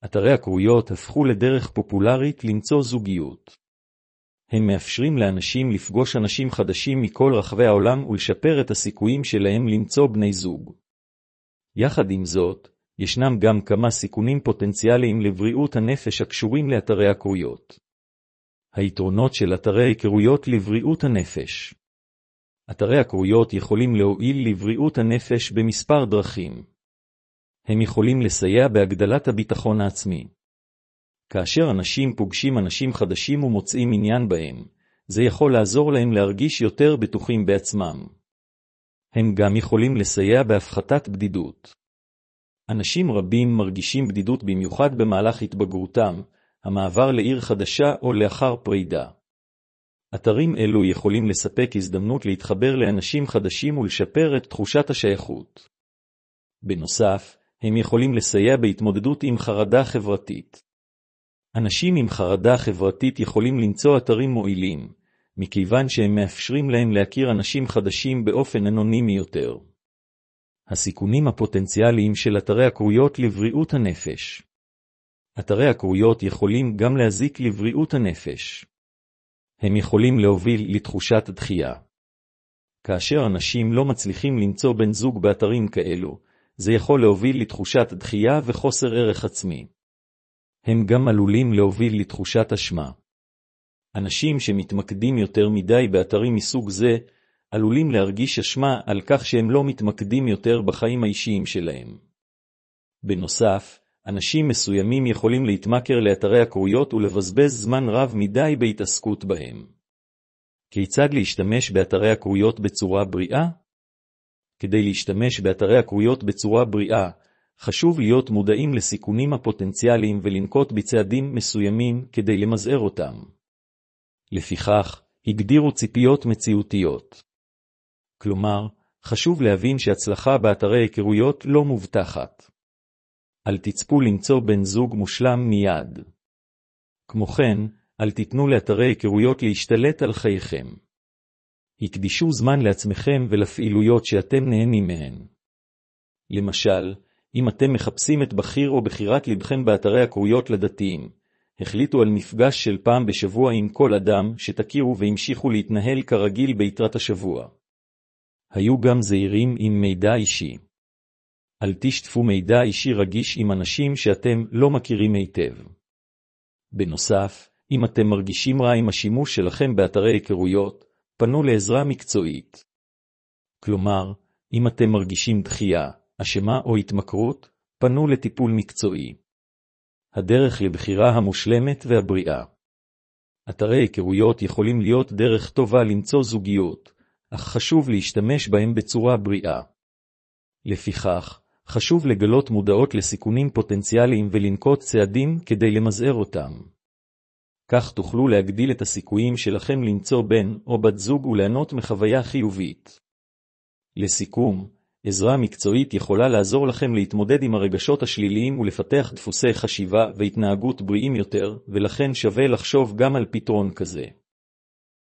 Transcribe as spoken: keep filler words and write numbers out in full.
אתרי הקרויות הפכו לדרך פופולרית למצוא זוגיות. הם מאפשרים לאנשים לפגוש אנשים חדשים מכל רחבי העולם ולשפר את הסיכויים שלהם למצוא בני זוג. יחד עם זאת, ישנם גם כמה סיכונים פוטנציאליים לבריאות הנפש הקשורים לאתרי הקרויות. היתרונות של אתרי הקרויות לבריאות הנפש. אתרי הקרויות יכולים להועיל לבריאות הנפש במספר דרכים. הם יכולים לסייע בהגדלת הביטחון העצמי. כאשר אנשים פוגשים אנשים חדשים ומוצאים עניין בהם, זה יכול לעזור להם להרגיש יותר בטוחים בעצמם. הם גם יכולים לסייע בהפחתת בדידות. אנשים רבים מרגישים בדידות במיוחד במהלך התבגרותם, המעבר לעיר חדשה או לאחר פרידה. אתרים אלו יכולים לספק הזדמנות להתחבר לאנשים חדשים ולשפר את תחושת השייכות. בנוסף, הם יכולים לסייע בהתמודדות עם חרדה חברתית. אנשים עם חרדה חברתית יכולים למצוא אתרים מועילים, מכיוון שהם מאפשרים להם להכיר אנשים חדשים באופן אנונימי יותר. הסיכונים הפוטנציאליים של אתרי הקרויות לבריאות הנפש. אתרי הקרויות יכולים גם להזיק לבריאות הנפש. הם יכולים להוביל לתחושת דחייה. כאשר אנשים לא מצליחים למצוא בן זוג באתרים כאלו, זה יכול להוביל לתחושת דחייה וחוסר ערך עצמי. הם גם עלולים להוביל לתחושת אשמה. אנשים שמתמקדים יותר מדי באתרים מסוג זה, עלולים להרגיש אשמה על כך שהם לא מתמקדים יותר בחיים האישיים שלהם. בנוסף, אנשים מסוימים יכולים להתמכר לאתרי הקרויות ולבזבז זמן רב מדי בהתעסקות בהם. כיצד להשתמש באתרי הקרויות בצורה בריאה? כדי להשתמש באתרי הקרויות בצורה בריאה, חשוב להיות מודעים לסיכונים הפוטנציאליים ולנקוט בצעדים מסוימים כדי למזער אותם. לפיכך, הגדירו ציפיות מציאותיות. כלומר, חשוב להבין שהצלחה באתרי הקרויות לא מובטחת. אל תצפו למצוא בן זוג מושלם מיד. כמו כן, אל תיתנו לאתרי הקרויות להשתלט על חייכם. הקדישו זמן לעצמכם ולפעילויות שאתם נהנים מהן. למשל, אם אתם מחפשים את בחיר או בחירת לבכם באתרי הקרויות לדתיים, החליטו על מפגש של פעם בשבוע עם כל אדם שתכירו והמשיכו להתנהל כרגיל ביתרת השבוע. היו גם זהירים עם מידע אישי. אל תשתפו מידע אישי רגיש עם אנשים שאתם לא מכירים היטב. בנוסף, אם אתם מרגישים רע עם השימוש שלכם באתרי הקרויות, פנו לעזרה מקצועית. כלומר, אם אתם מרגישים דחייה, אשמה או התמכרות, פנו לטיפול מקצועי. הדרך לבחירה המושלמת והבריאה. אתרי היכרויות יכולים להיות דרך טובה למצוא זוגיות, אך חשוב להשתמש בהם בצורה בריאה. לפיכך, חשוב לגלות מודעות לסיכונים פוטנציאליים ולנקוט צעדים כדי למזער אותם. כך תוכלו להגדיל את הסיכויים שלכם למצוא בן או בת זוג וליהנות מחוויה חיובית. לסיכום, עזרה מקצועית יכולה לעזור לכם להתמודד עם הרגשות השליליים ולפתח דפוסי חשיבה והתנהגות בריאים יותר, ולכן שווה לחשוב גם על פתרון כזה.